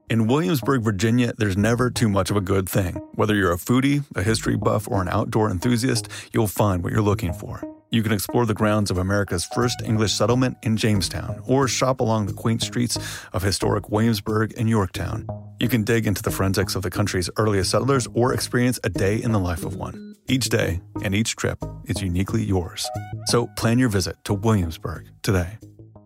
In Williamsburg, Virginia, there's never too much of a good thing. Whether you're a foodie, a history buff, or an outdoor enthusiast, you'll find what you're looking for. You can explore the grounds of America's first English settlement in Jamestown, or shop along the quaint streets of historic Williamsburg and Yorktown. You can dig into the forensics of the country's earliest settlers, or experience a day in the life of one. Each day and each trip is uniquely yours. So plan your visit to Williamsburg today.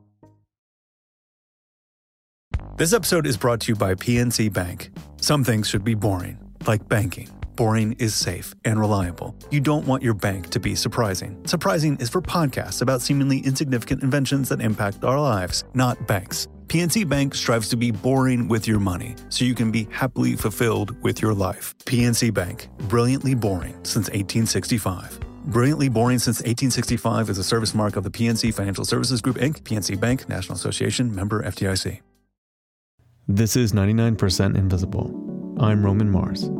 This episode is brought to you by PNC Bank. Some things should be boring, like banking. Boring is safe and reliable. You don't want your bank to be surprising. Surprising is for podcasts about seemingly insignificant inventions that impact our lives, not banks. PNC Bank strives to be boring with your money, so you can be happily fulfilled with your life. PNC Bank, brilliantly boring since 1865. Brilliantly Boring Since 1865 is a service mark of the PNC Financial Services Group, Inc., PNC Bank, National Association, member FDIC. This is 99% Invisible. I'm Roman Mars.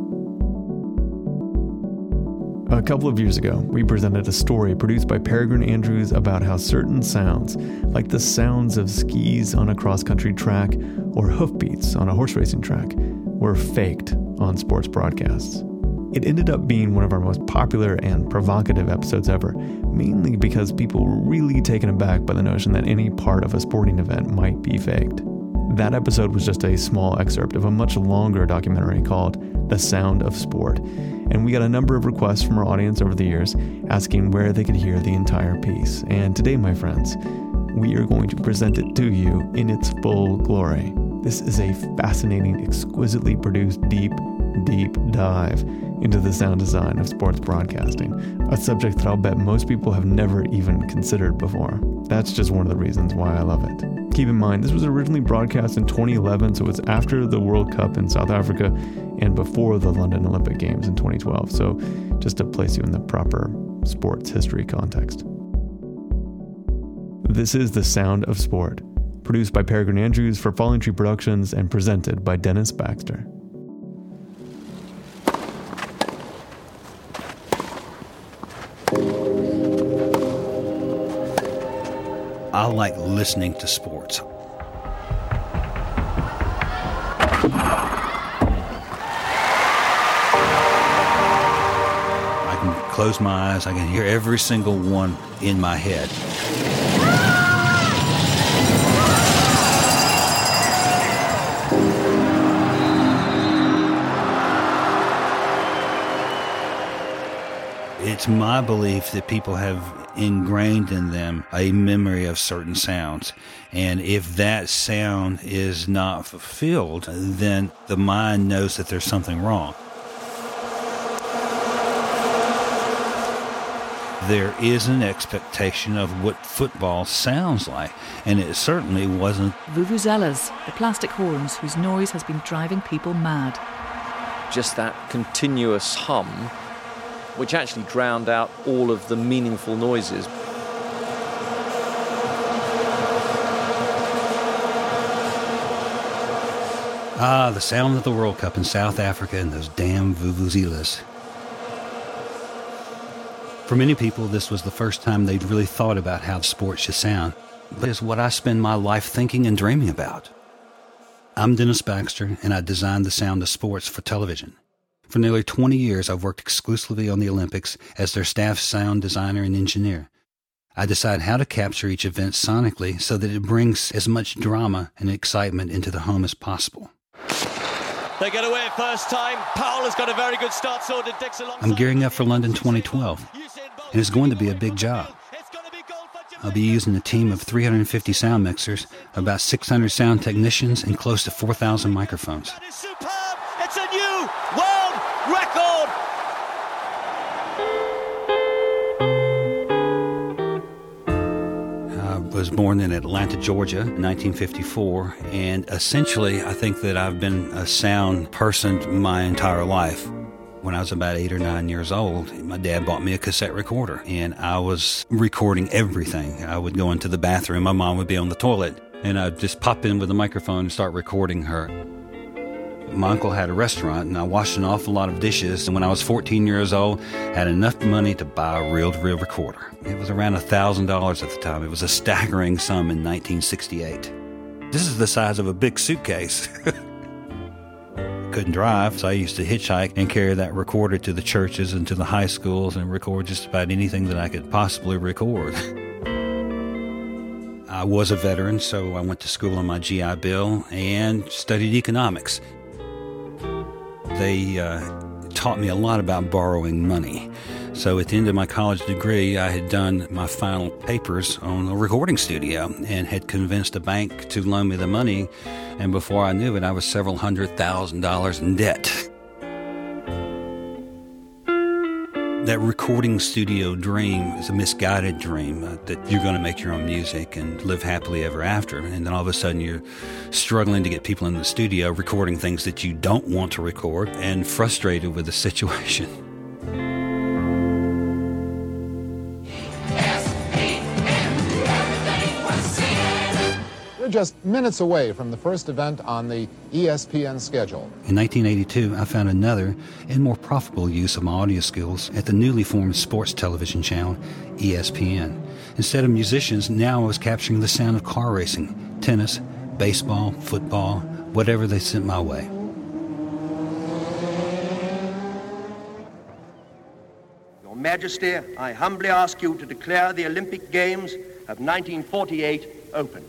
A couple of years ago, we presented a story produced by Peregrine Andrews about how certain sounds, like the sounds of skis on a cross-country track or hoofbeats on a horse racing track, were faked on sports broadcasts. It ended up being one of our most popular and provocative episodes ever, mainly because people were really taken aback by the notion that any part of a sporting event might be faked. That episode was just a small excerpt of a much longer documentary called The Sound of Sport, and we got a number of requests from our audience over the years asking where they could hear the entire piece. And today, my friends, we are going to present it to you in its full glory. This is a fascinating, exquisitely produced, deep dive into the sound design of sports broadcasting, a subject that I'll bet most people have never even considered before. That's just one of the reasons why I love it. Keep in mind, this was originally broadcast in 2011, so it's after the World Cup in South Africa and before the London Olympic Games in 2012, so just to place you in the proper sports history context. This is The Sound of Sport, produced by Peregrine Andrews for Falling Tree Productions and presented by Dennis Baxter. I like listening to sports. I can close my eyes, I can hear every single one in my head. It's my belief that people have ingrained in them a memory of certain sounds. And if that sound is not fulfilled, then the mind knows that there's something wrong. There is an expectation of what football sounds like, and it certainly wasn't. Vuvuzelas, the plastic horns whose noise has been driving people mad. Just that continuous hum, which actually drowned out all of the meaningful noises. The sound of the World Cup in South Africa and those damn vuvuzelas. For many people, this was the first time they'd really thought about how sports should sound. But it's what I spend my life thinking and dreaming about. I'm Dennis Baxter, and I designed the sound of sports for television. For nearly 20 years, I've worked exclusively on the Olympics as their staff sound designer and engineer. I decide how to capture each event sonically so that it brings as much drama and excitement into the home as possible. They get away first time. Powell has got a very good start, so did Dixon. I'm gearing up for London 2012, and it's going to be a big job. I'll be using a team of 350 sound mixers, about 600 sound technicians, and close to 4,000 microphones. That is superb! It's a new world record! I was born in Atlanta, Georgia in 1954, and essentially I think that I've been a sound person my entire life. When I was about 8 or 9 years old, my dad bought me a cassette recorder, and I was recording everything. I would go into the bathroom, my mom would be on the toilet, and I'd just pop in with the microphone and start recording her. My uncle had a restaurant, and I washed an awful lot of dishes, and when I was 14 years old, I had enough money to buy a reel-to-reel recorder. It was around $1,000 at the time. It was a staggering sum in 1968. This is the size of a big suitcase. couldn't drive, so I used to hitchhike and carry that recorder to the churches and to the high schools and record just about anything that I could possibly record. I was a veteran, so I went to school on my GI Bill and studied economics. They taught me a lot about borrowing money. So at the end of my college degree, I had done my final papers on a recording studio and had convinced a bank to loan me the money. And before I knew it, I was several $100,000 in debt. That recording studio dream is a misguided dream that you're going to make your own music and live happily ever after. And then all of a sudden you're struggling to get people in the studio recording things that you don't want to record and frustrated with the situation. We're just minutes away from the first event on the ESPN schedule. In 1982, I found another and more profitable use of my audio skills at the newly formed sports television channel, ESPN. Instead of musicians, now I was capturing the sound of car racing, tennis, baseball, football, whatever they sent my way. Your Majesty, I humbly ask you to declare the Olympic Games of 1948 open.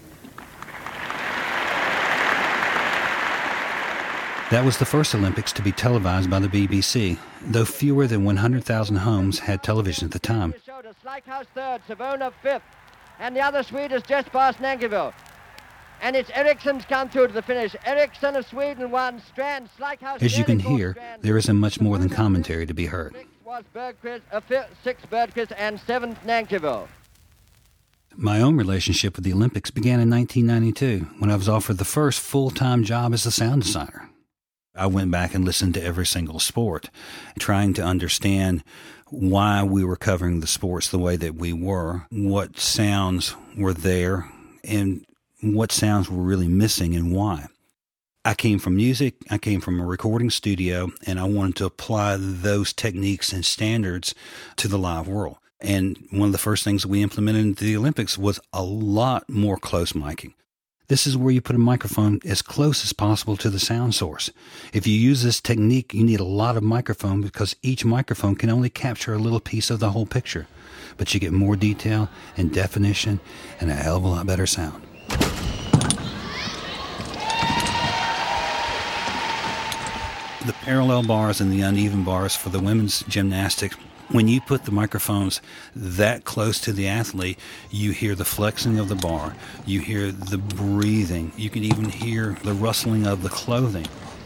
That was the first Olympics to be televised by the BBC, though fewer than 100,000 homes had television at the time. Slickhouse third, Savona fifth, and the other Swede is just past Nankivell. And it's Eriksson's come through to the finish. Eriksson of Sweden won, Strand, Slickhouse. As you can hear, there isn't much more than commentary to be heard. Sixth Bergqvist, and seventh Nankivell. My own relationship with the Olympics began in 1992, when I was offered the first full-time job as a sound designer. I went back and listened to every single sport, trying to understand why we were covering the sports the way that we were, what sounds were there, and what sounds were really missing and why. I came from music, I came from a recording studio, and I wanted to apply those techniques and standards to the live world. And one of the first things that we implemented into the Olympics was a lot more close miking. This is where you put a microphone as close as possible to the sound source. If you use this technique, you need a lot of microphone because each microphone can only capture a little piece of the whole picture. But you get more detail and definition and a hell of a lot better sound. The parallel bars and the uneven bars for the women's gymnastics, when you put the microphones that close to the athlete, you hear the flexing of the bar, you hear the breathing, you can even hear the rustling of the clothing.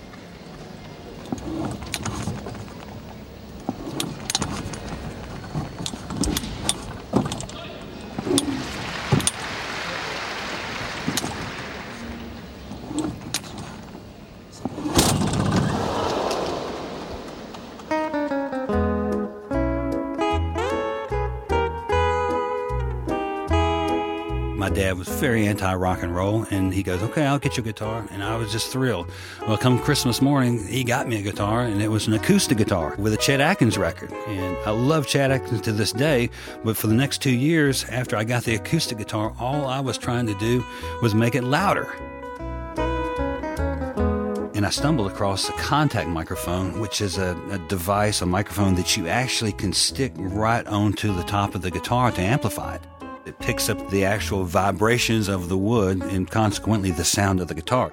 My dad was very anti-rock and roll, and he goes, okay, I'll get you a guitar. And I was just thrilled. Well, come Christmas morning, he got me a guitar, and it was an acoustic guitar with a Chet Atkins record. And I love Chet Atkins to this day, but for the next 2 years after I got the acoustic guitar, all I was trying to do was make it louder. And I stumbled across a contact microphone, which is a device, a microphone that you actually can stick right onto the top of the guitar to amplify it. It picks up the actual vibrations of the wood and consequently the sound of the guitar.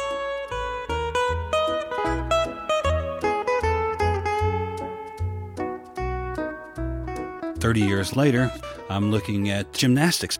"30 years later, I'm looking at gymnastics.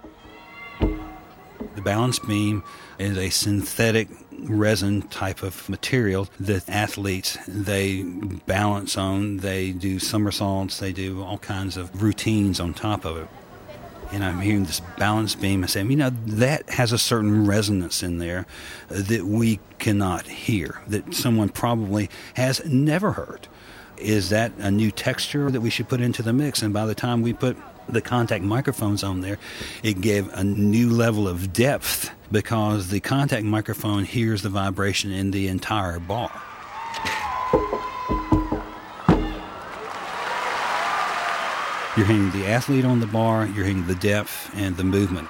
The balance beam is a synthetic resin type of material that athletes, they balance on, they do somersaults, they do all kinds of routines on top of it. And I'm hearing this balance beam and saying, that has a certain resonance in there that we cannot hear, that someone probably has never heard. Is that a new texture that we should put into the mix? And by the time we put the contact microphones on there, it gave a new level of depth because the contact microphone hears the vibration in the entire bar. You're hearing the athlete on the bar, you're hearing the depth and the movement.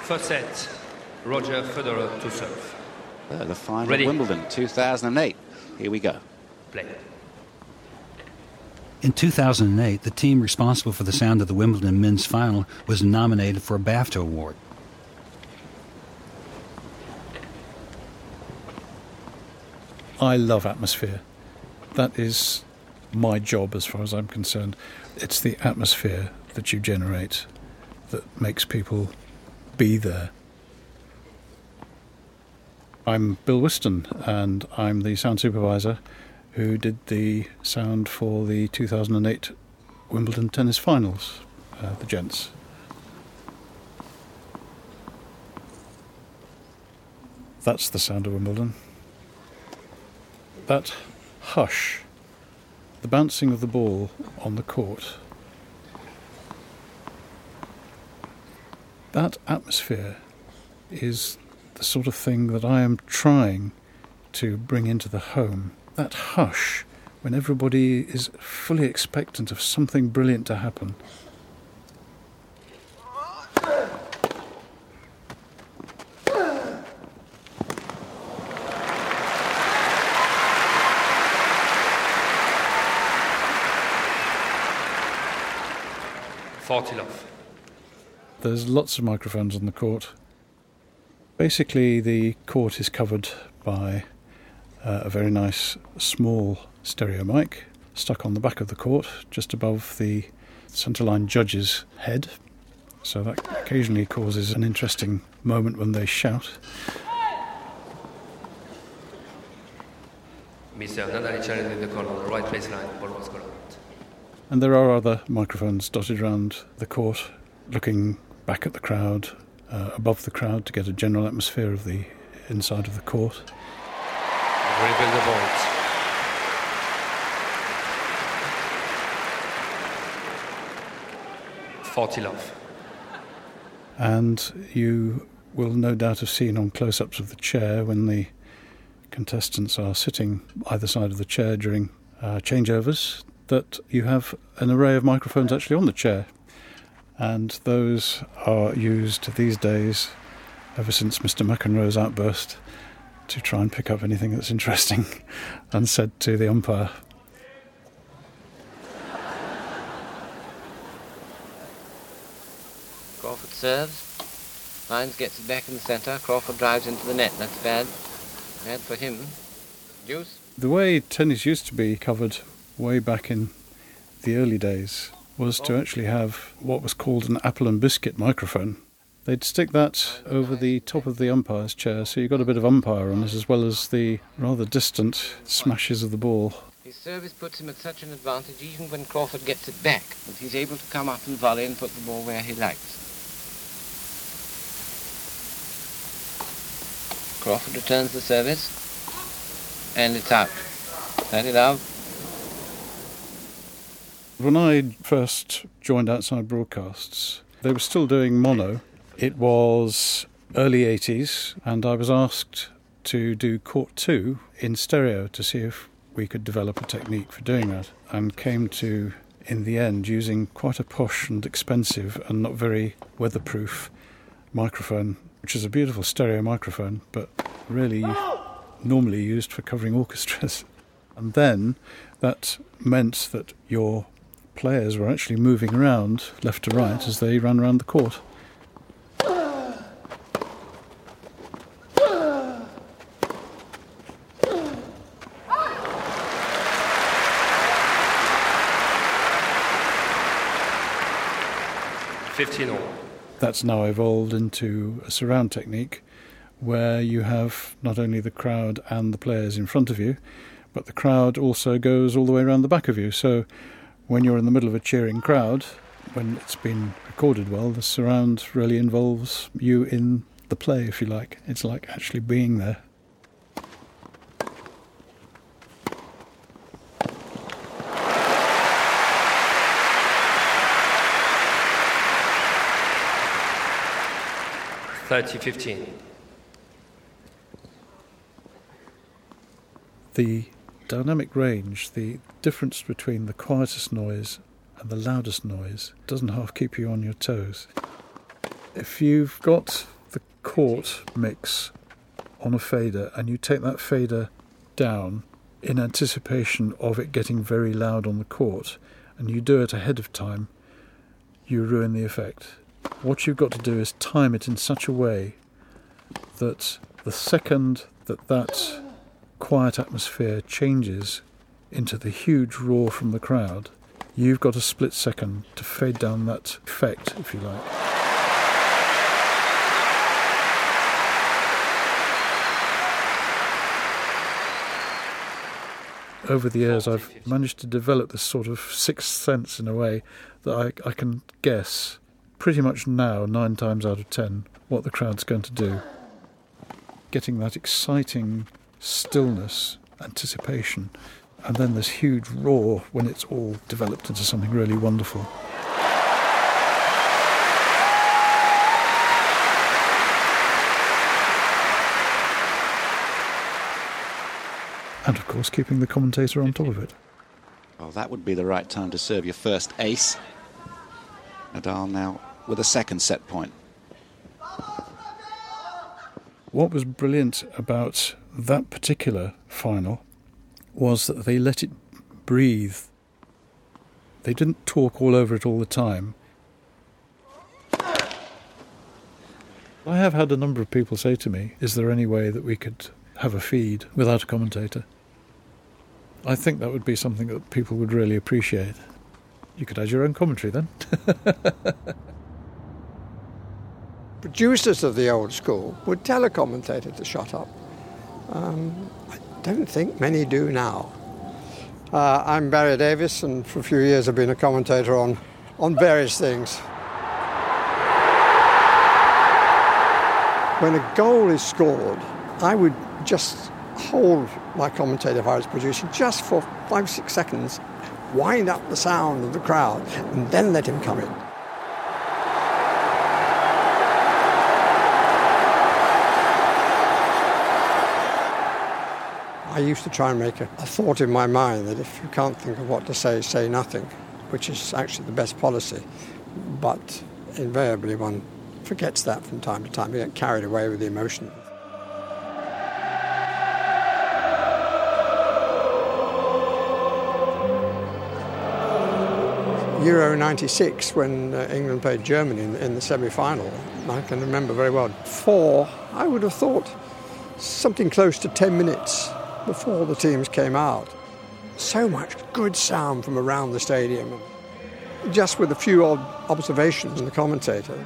First set, Roger Federer to serve. The final Ready. of Wimbledon 2008. Here we go. Play. In 2008, the team responsible for the sound of the Wimbledon men's final was nominated for a BAFTA award. I love atmosphere. That is my job as far as I'm concerned. It's the atmosphere that you generate that makes people be there. I'm Bill Whiston, and I'm the sound supervisor who did the sound for the 2008 Wimbledon tennis finals, the gents. That's the sound of Wimbledon. That hush, the bouncing of the ball on the court, that atmosphere is the sort of thing that I am trying to bring into the home. That hush, when everybody is fully expectant of something brilliant to happen. There's lots of microphones on the court. Basically, the court is covered by a very nice small stereo mic stuck on the back of the court, just above the centerline judge's head. So that occasionally causes an interesting moment when they shout. Mr. Nadal challenged in the corner on the right baseline. Ball was correct. And there are other microphones dotted around the court, looking back at the crowd, above the crowd, to get a general atmosphere of the inside of the court. Rebuild the balls. Love. And you will no doubt have seen on close-ups of the chair when the contestants are sitting either side of the chair during changeovers that you have an array of microphones actually on the chair. And those are used these days, ever since Mr. McEnroe's outburst, to try and pick up anything that's interesting and said to the umpire. Crawford serves. Hines gets it back in the centre. Crawford drives into the net. That's bad. Bad for him. Deuce. The way tennis used to be covered way back in the early days was to actually have what was called an apple and biscuit microphone. They'd stick that over the top of the umpire's chair, so you got a bit of umpire on it, as well as the rather distant smashes of the ball. His service puts him at such an advantage, even when Crawford gets it back, that he's able to come up and volley and put the ball where he likes. Crawford returns the service, and it's out. That love. When I first joined Outside Broadcasts, they were still doing mono. It was early 80s, and I was asked to do Court 2 in stereo to see if we could develop a technique for doing that, and came to, in the end, using quite a posh and expensive and not very weatherproof microphone, which is a beautiful stereo microphone, but really normally used for covering orchestras. And then that meant that your players were actually moving around left to right as they ran around the court. That's now evolved into a surround technique where you have not only the crowd and the players in front of you, but the crowd also goes all the way around the back of you. So when you're in the middle of a cheering crowd, when it's been recorded well, the surround really involves you in the play, if you like. It's like actually being there. The dynamic range, the difference between the quietest noise and the loudest noise, doesn't half keep you on your toes. If you've got court mix on a fader and you take that fader down in anticipation of it getting very loud on the court, and you do it ahead of time, you ruin the effect. What you've got to do is time it in such a way that the second that quiet atmosphere changes into the huge roar from the crowd, you've got a split second to fade down that effect, if you like. Over the years, I've managed to develop this sort of sixth sense in a way that I can guess pretty much now, 9 times out of 10, what the crowd's going to do. Getting that exciting stillness, anticipation, and then this huge roar when it's all developed into something really wonderful. And of course, keeping the commentator on top of it. Well, that would be the right time to serve your first ace. Nadal now with a second set point. What was brilliant about that particular final was that they let it breathe. They didn't talk all over it all the time. I have had a number of people say to me, is there any way that we could have a feed without a commentator? I think that would be something that people would really appreciate. You could add your own commentary then. Producers of the old school would tell a commentator to shut up. I don't think many do now. I'm Barry Davis, and for a few years I've been a commentator on various things. When a goal is scored, I would just hold my commentator if I was producing just for 5-6 seconds, wind up the sound of the crowd, and then let him come in. I used to try and make a thought in my mind that if you can't think of what to say nothing, which is actually the best policy. But invariably one forgets that from time to time. You get carried away with the emotion. Euro 96, when England played Germany in the semi-final, I can remember very well, I would have thought something close to 10 minutes before the teams came out. So much good sound from around the stadium, just with a few odd observations from the commentator.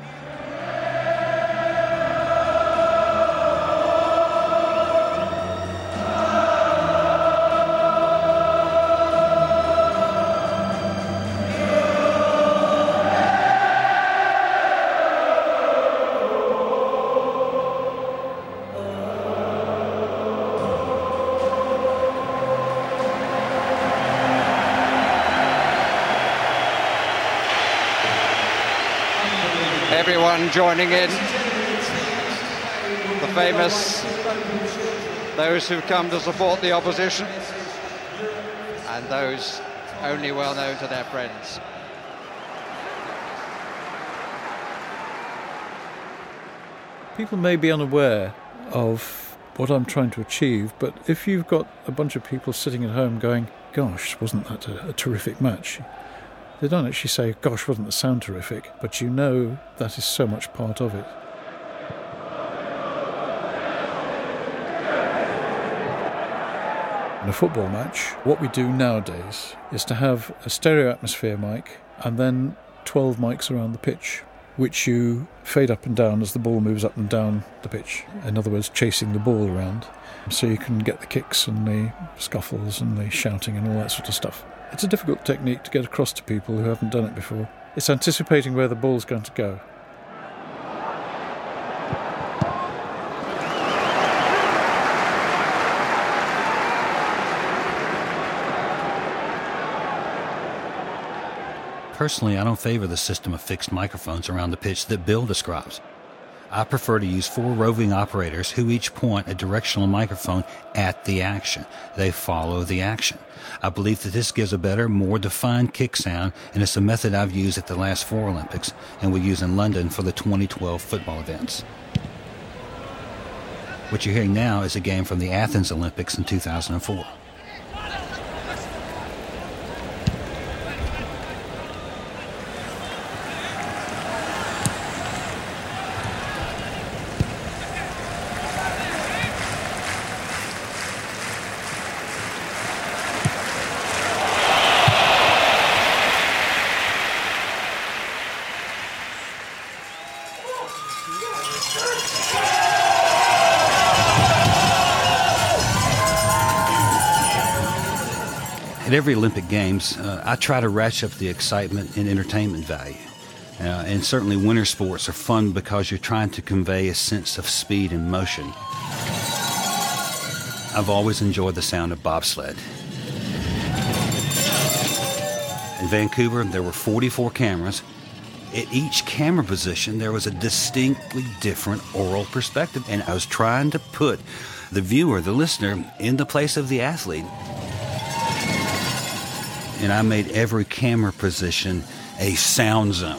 Everyone joining in, the famous, those who've come to support the opposition, and those only well known to their friends. People may be unaware of what I'm trying to achieve, but if you've got a bunch of people sitting at home going, gosh, wasn't that a terrific match? They don't actually say, gosh, wasn't the sound terrific? But you know that is so much part of it. In a football match, what we do nowadays is to have a stereo atmosphere mic and then 12 mics around the pitch, which you fade up and down as the ball moves up and down the pitch. In other words, chasing the ball around. So you can get the kicks and the scuffles and the shouting and all that sort of stuff. It's a difficult technique to get across to people who haven't done it before. It's anticipating where the ball's going to go. Personally, I don't favor the system of fixed microphones around the pitch that Bill describes. I prefer to use 4 roving operators who each point a directional microphone at the action. They follow the action. I believe that this gives a better, more defined kick sound, and it's a method I've used at the last 4 Olympics and will use in London for the 2012 football events. What you're hearing now is a game from the Athens Olympics in 2004. At every Olympic Games, I try to ratchet up the excitement and entertainment value. And certainly winter sports are fun because you're trying to convey a sense of speed and motion. I've always enjoyed the sound of bobsled. In Vancouver, there were 44 cameras. At each camera position, there was a distinctly different oral perspective, and I was trying to put the viewer, the listener, in the place of the athlete. And I made every camera position a sound zone.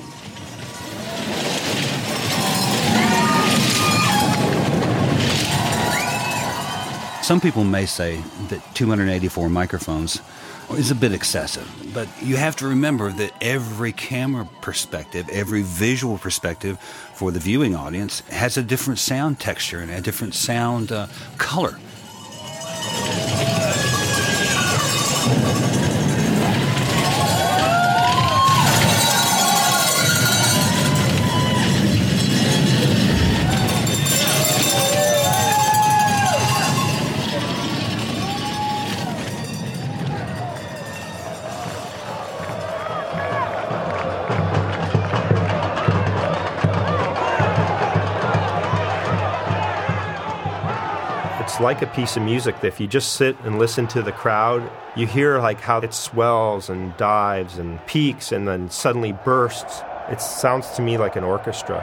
Some people may say that 284 microphones is a bit excessive, but you have to remember that every camera perspective, every visual perspective for the viewing audience has a different sound texture and a different sound color. It's like a piece of music that if you just sit and listen to the crowd, you hear like how it swells and dives and peaks and then suddenly bursts. It sounds to me like an orchestra.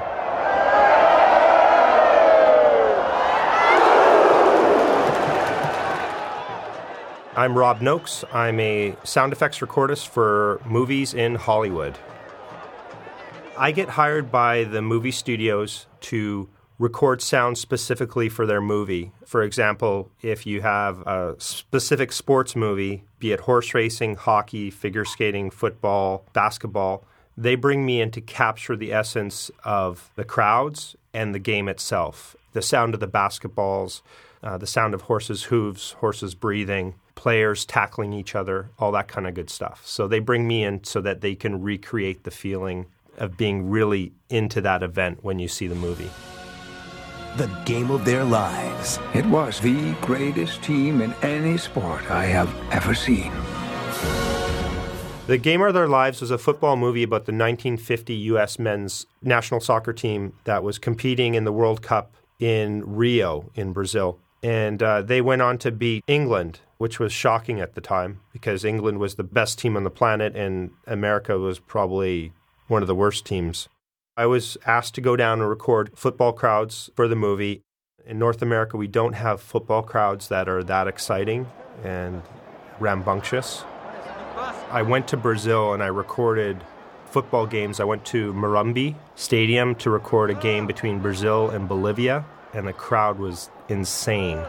I'm Rob Noakes. I'm a sound effects recordist for movies in Hollywood. I get hired by the movie studios to record sound specifically for their movie. For example, if you have a specific sports movie, be it horse racing, hockey, figure skating, football, basketball, they bring me in to capture the essence of the crowds and the game itself. The sound of the basketballs, the sound of horses' hooves, horses breathing, players tackling each other, all that kind of good stuff. So they bring me in so that they can recreate the feeling of being really into that event when you see the movie. The game of their lives. It was the greatest team in any sport I have ever seen. The Game of Their Lives was a football movie about the 1950 U.S. men's national soccer team that was competing in the World Cup in Rio in Brazil. And they went on to beat England, which was shocking at the time because England was the best team on the planet and America was probably one of the worst teams. I was asked to go down and record football crowds for the movie. In North America, we don't have football crowds that are that exciting and rambunctious. I went to Brazil and I recorded football games. I went to Morumbi Stadium to record a game between Brazil and Bolivia, and the crowd was insane.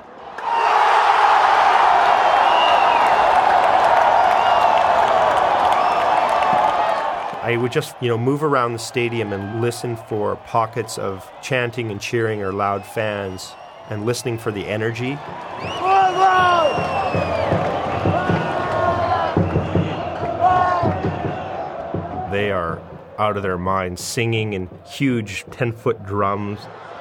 I would just, move around the stadium and listen for pockets of chanting and cheering or loud fans and listening for the energy. They are out of their minds, singing in huge 10-foot drums.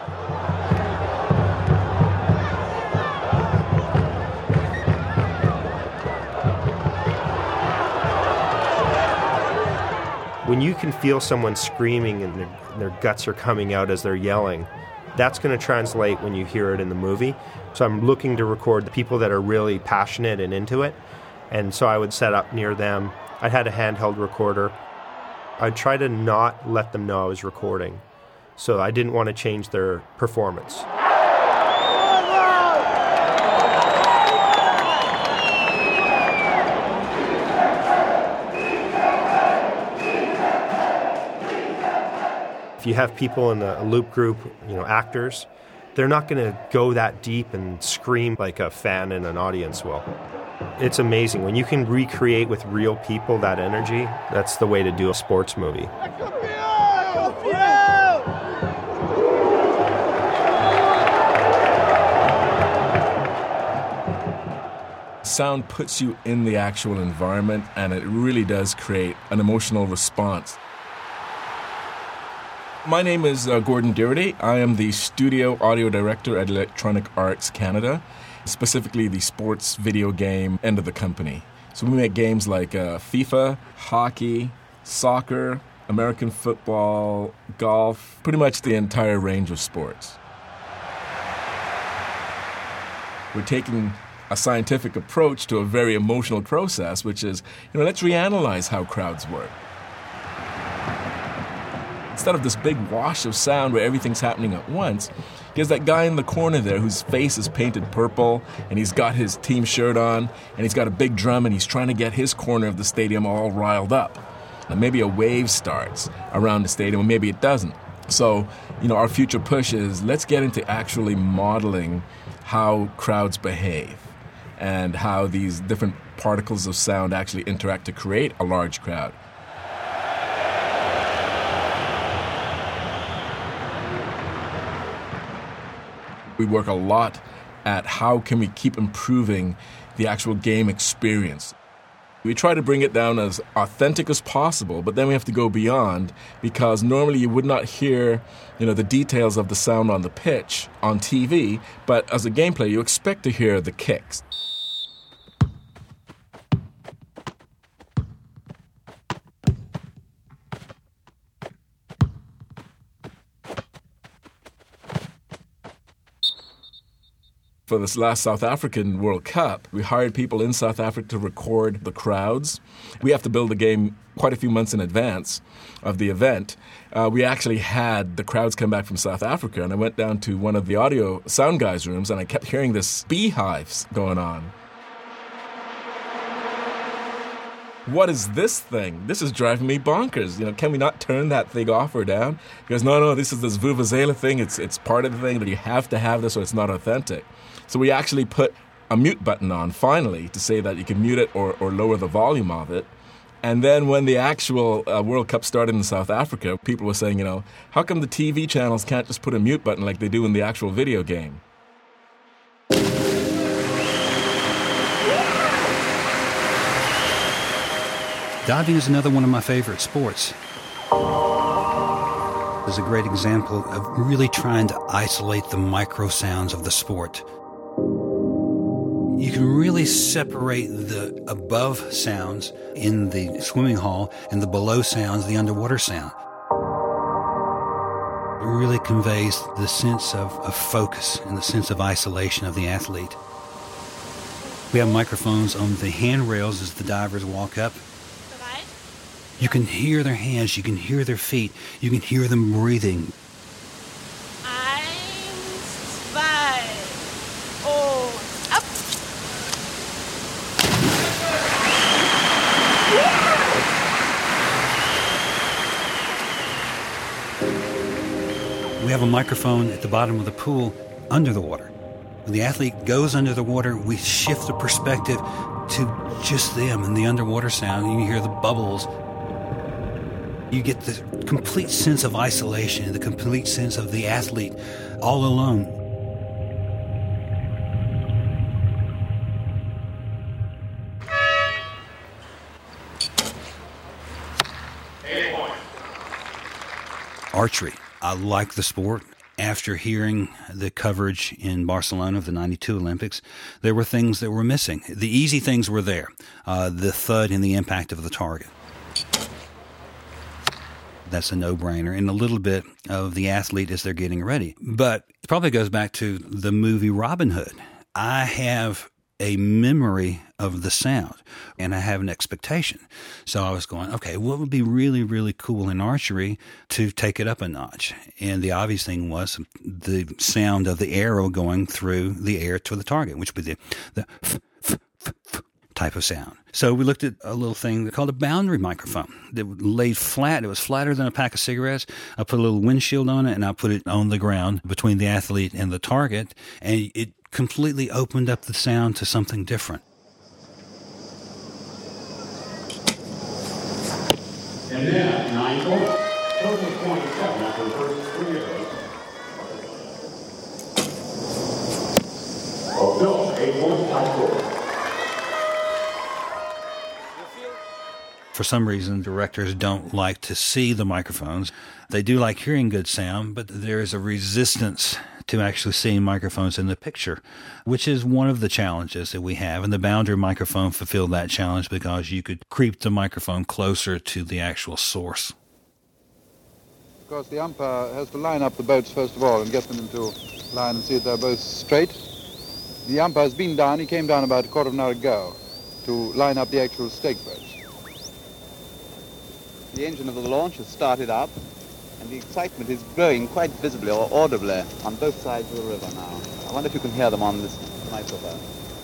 When you can feel someone screaming and their guts are coming out as they're yelling, that's going to translate when you hear it in the movie. So I'm looking to record the people that are really passionate and into it. And so I would set up near them. I had a handheld recorder. I'd try to not let them know I was recording. So I didn't want to change their performance. If you have people in a loop group, actors, they're not going to go that deep and scream like a fan in an audience will. It's amazing. When you can recreate with real people that energy, that's the way to do a sports movie. Sound puts you in the actual environment, and it really does create an emotional response. My name is Gordon Doherty. I am the studio audio director at Electronic Arts Canada, specifically the sports video game end of the company. So we make games like FIFA, hockey, soccer, American football, golf, pretty much the entire range of sports. We're taking a scientific approach to a very emotional process, which is, let's reanalyze how crowds work. Instead of this big wash of sound where everything's happening at once, there's that guy in the corner there whose face is painted purple, and he's got his team shirt on, and he's got a big drum, and he's trying to get his corner of the stadium all riled up. And maybe a wave starts around the stadium, or maybe it doesn't. So, our future push is let's get into actually modeling how crowds behave and how these different particles of sound actually interact to create a large crowd. We work a lot at how can we keep improving the actual game experience. We try to bring it down as authentic as possible, but then we have to go beyond, because normally you would not hear, the details of the sound on the pitch on TV, but as a game player you expect to hear the kicks. For this last South African World Cup, we hired people in South Africa to record the crowds. We have to build the game quite a few months in advance of the event. We actually had the crowds come back from South Africa, and I went down to one of the audio sound guys' rooms, and I kept hearing this beehives going on. What is this thing? This is driving me bonkers. Can we not turn that thing off or down? He goes, no, this is this vuvuzela thing. It's part of the thing that you have to have this or it's not authentic. So we actually put a mute button on, finally, to say that you can mute it or lower the volume of it. And then when the actual World Cup started in South Africa, people were saying, how come the TV channels can't just put a mute button like they do in the actual video game? Diving is another one of my favorite sports. It's a great example of really trying to isolate the micro sounds of the sport. You can really separate the above sounds in the swimming hall and the below sounds, the underwater sound. It really conveys the sense of focus and the sense of isolation of the athlete. We have microphones on the handrails as the divers walk up. You can hear their hands, you can hear their feet, you can hear them breathing. Up. We have a microphone at the bottom of the pool under the water. When the athlete goes under the water, we shift the perspective to just them and the underwater sound. You hear the bubbles. You get the complete sense of isolation, the complete sense of the athlete all alone. Archery. I like the sport. After hearing the coverage in Barcelona of the 92 Olympics, there were things that were missing. The easy things were there. The thud and the impact of the target. That's a no-brainer, and a little bit of the athlete as they're getting ready. But it probably goes back to the movie Robin Hood. I have a memory of the sound, and I have an expectation. So I was going, okay, what would be really, really cool in archery to take it up a notch? And the obvious thing was the sound of the arrow going through the air to the target, which would be the type of sound. So we looked at a little thing called a boundary microphone that laid flat. It was flatter than a pack of cigarettes. I put a little windshield on it, and I put it on the ground between the athlete and the target, and it completely opened up the sound to something different. And then 9 points. Total 27 after the first 3 of those. Oh, no, 8 points, high score. For some reason, directors don't like to see the microphones. They do like hearing good sound, but there is a resistance to actually seeing microphones in the picture, which is one of the challenges that we have. And the boundary microphone fulfilled that challenge because you could creep the microphone closer to the actual source. Of course, the umpire has to line up the boats first of all and get them into line and see that they're both straight. The umpire's been down. He came down about a quarter of an hour ago to line up the actual stake boats. The engine of the launch has started up, and the excitement is growing quite visibly or audibly on both sides of the river now. I wonder if you can hear them on this microphone.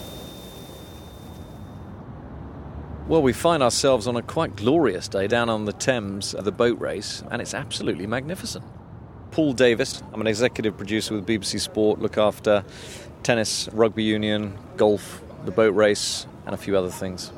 Well, we find ourselves on a quite glorious day down on the Thames of the boat race, and it's absolutely magnificent. Paul Davis, I'm an executive producer with BBC Sport, look after tennis, rugby union, golf, the boat race, and a few other things.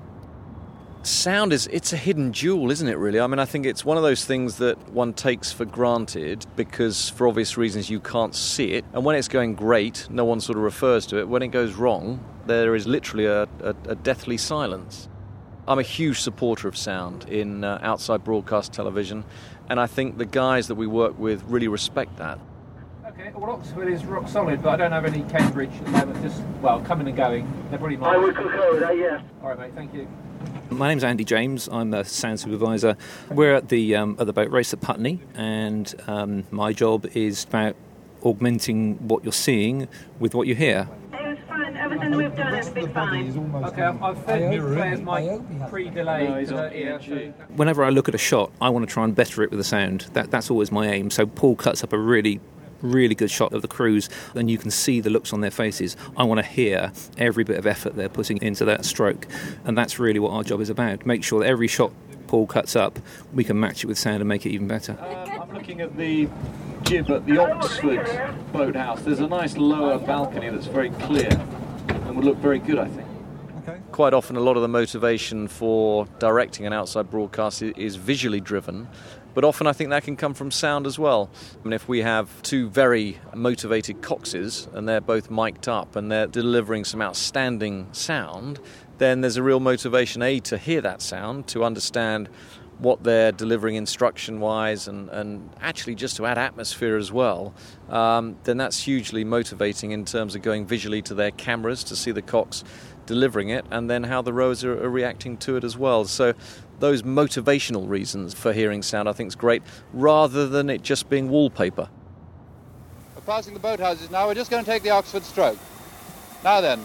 Sound it's a hidden jewel, isn't it, really? I mean, I think it's one of those things that one takes for granted because, for obvious reasons, you can't see it. And when it's going great, no one sort of refers to it. When it goes wrong, there is literally a deathly silence. I'm a huge supporter of sound in outside broadcast television, and I think the guys that we work with really respect that. Okay, well, Oxford is rock solid, but I don't have any Cambridge at the moment. Just, well, coming and going. They're pretty much. I would concur with that, yeah. All right, mate, thank you. My name's Andy James. I'm a sound supervisor. We're at the boat race at Putney, and my job is about augmenting what you're seeing with what you hear. It was fine. Everything we've done has been fine. Okay, I've fed new players my pre-delay. Whenever I look at a shot, I want to try and better it with the sound. That's always my aim. So Paul cuts up a really good shot of the crews, and you can see the looks on their faces. I want to hear every bit of effort they're putting into that stroke, and that's really what our job is about. Make sure that every shot Paul cuts up, we can match it with sound and make it even better. I'm looking at the jib at the Oxford boathouse. There's a nice lower balcony that's very clear and would look very good, I think. Quite often a lot of the motivation for directing an outside broadcast is visually driven, but often I think that can come from sound as well. I mean, if we have two very motivated coxes and they're both mic'd up and they're delivering some outstanding sound, then there's a real motivation, A, to hear that sound, to understand what they're delivering instruction-wise and actually just to add atmosphere as well, then that's hugely motivating in terms of going visually to their cameras to see the cox delivering it and then how the rowers are reacting to it as well. So those motivational reasons for hearing sound I think is great, rather than it just being wallpaper. We're passing the boathouses now. We're just going to take the Oxford stroke. Now then,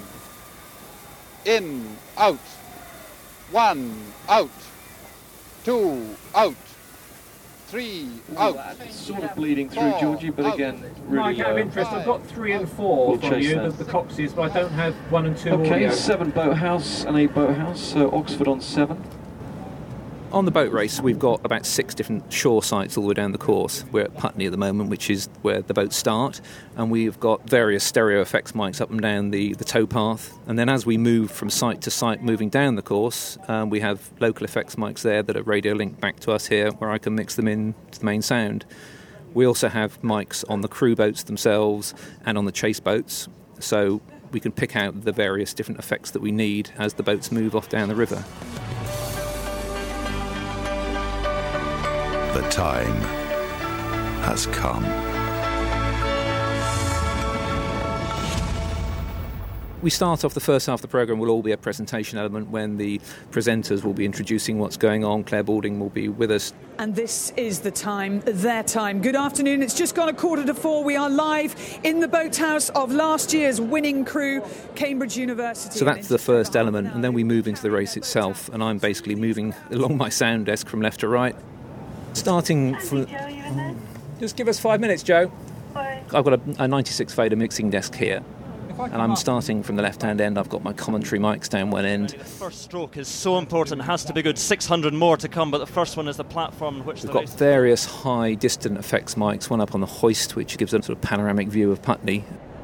in, out, 1, out, 2, out, 3, out. That's sort of bleeding through, Georgie, but again, really low. Out of interest, I've got 3 and 4 from you, the coxes, but I don't have 1 and 2 Okay, audio. 7 boathouse and 8 boathouse, so Oxford on 7. On the boat race, we've got about 6 different shore sites all the way down the course. We're at Putney at the moment, which is where the boats start, and we've got various stereo effects mics up and down the towpath. And then as we move from site to site, moving down the course, we have local effects mics there that are radio linked back to us here, where I can mix them in to the main sound. We also have mics on the crew boats themselves and on the chase boats, so we can pick out the various different effects that we need as the boats move off down the river. The time has come. We start off the first half of the programme will all be a presentation element when the presenters will be introducing what's going on. Claire Balding will be with us. And this is the time, their time. Good afternoon. It's just gone 4:15. We are live in the boathouse of last year's winning crew, Cambridge University. So that's the first element, and then we move into the race itself, and I'm basically moving along my sound desk from left to right. Starting from... Just give us 5 minutes, Joe. I've got a 96 fader mixing desk here. And I'm starting from the left-hand end. I've got my commentary mics down one end. The first stroke is so important. It has to be good. 600 more to come, but the first one is the platform which We've got various high distant effects mics, one up on the hoist, which gives a sort of panoramic view of Putney.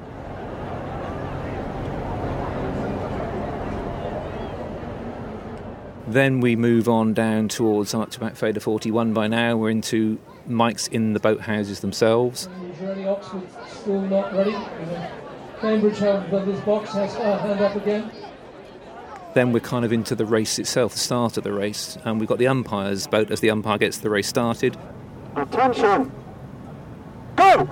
Then we move on down towards up to about fader 41 by now. We're into mics in the boathouses themselves. Ready, Oxford still not ready. Cambridge have this box has hand up again. Then we're kind of into the race itself, the start of the race, and we've got the umpire's boat as the umpire gets the race started. Attention! Go!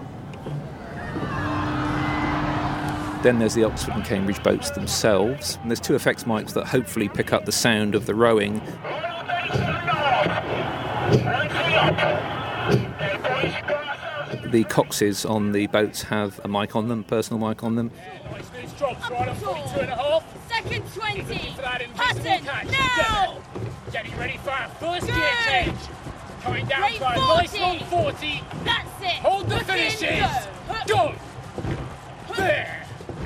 Then there's the Oxford and Cambridge boats themselves. And there's two effects mics that hopefully pick up the sound of the rowing. The coxes on the boats have a mic on them, personal mic on them. Second 20. Hutton, now! Getting ready for our first gear change. Coming down Rate for a 40. nice long 40. That's it. Hold the Hook in, finishes. Go. There.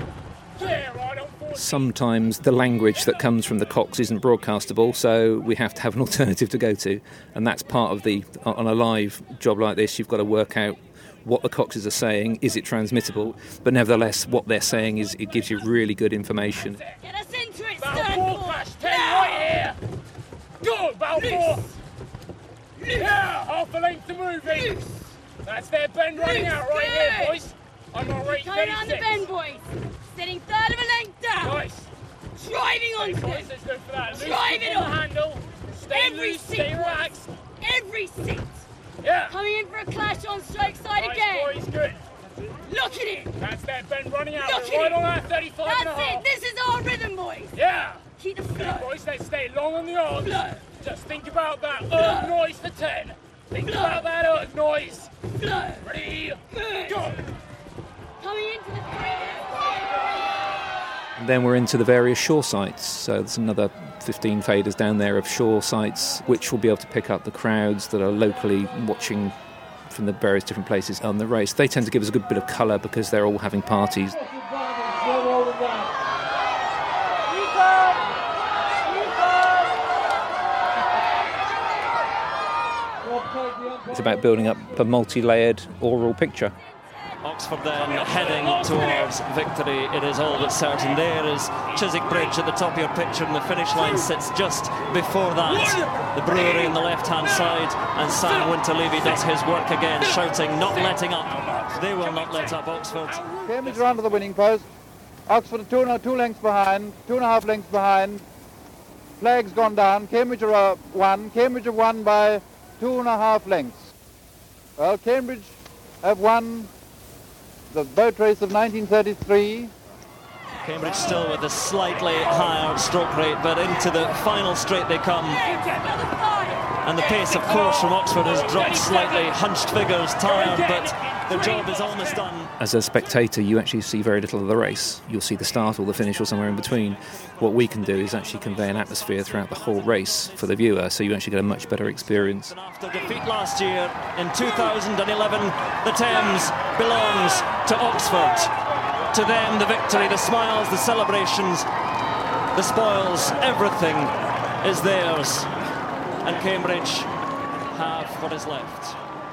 Sometimes the language that comes from the cox isn't broadcastable, so we have to have an alternative to go to, and that's part of on a live job like this, you've got to work out what the coxes are saying, is it transmittable, but nevertheless what they're saying it gives you really good information. Get us into it, Bow 4 clash 10 right here. Go, bow 4. Yeah, half a length to moving. That's their bend running out right here, boys. I'm on rate 36. Coming on the bend, boys. Sitting third of a length down. Nice. Driving on boys, to let's go for that. Loose Driving on on. the handle. Stay Every loose, seat, stay boys. relaxed. Every seat. Yeah. Coming in for a clash on stroke side nice, again. boys, good. Look at it. That's their bend running out. Look We're at right it. on our 35 That's and a half. it. This is our rhythm, boys. Yeah. Keep the flow. Yeah, boys, let's stay long on the arms. Flow. Just think about that erg noise for 10. Think about that erg noise. Flow. Ready? Good. Go. Coming into the And then we're into the various shore sites, so there's another 15 faders down there of shore sites, which will be able to pick up the crowds that are locally watching from the various different places on the race. They tend to give us a good bit of colour because they're all having parties. It's about building up a multi-layered oral picture. Oxford then heading towards victory. It is all but certain. There is Chiswick Bridge at the top of your picture, and the finish line sits just before that. The brewery on the left-hand side, and Sam Winterlevy does his work again, shouting, not letting up. They will not let up, Oxford. Cambridge are under the winning post. Oxford are two lengths behind, 2.5 lengths behind. Flag's gone down. Cambridge are won. Cambridge have won by 2.5 lengths. Well, Cambridge have won the boat race of 1933. Cambridge still with a slightly higher stroke rate, but into the final straight they come. And the pace, of course, from Oxford has dropped slightly. Hunched figures, tired, but the job is almost done. As a spectator, you actually see very little of the race. You'll see the start or the finish or somewhere in between. What we can do is actually convey an atmosphere throughout the whole race for the viewer, so you actually get a much better experience. After defeat last year, in 2011, the Thames belongs to Oxford. To them, the victory, the smiles, the celebrations, the spoils, everything is theirs. And Cambridge have what is left.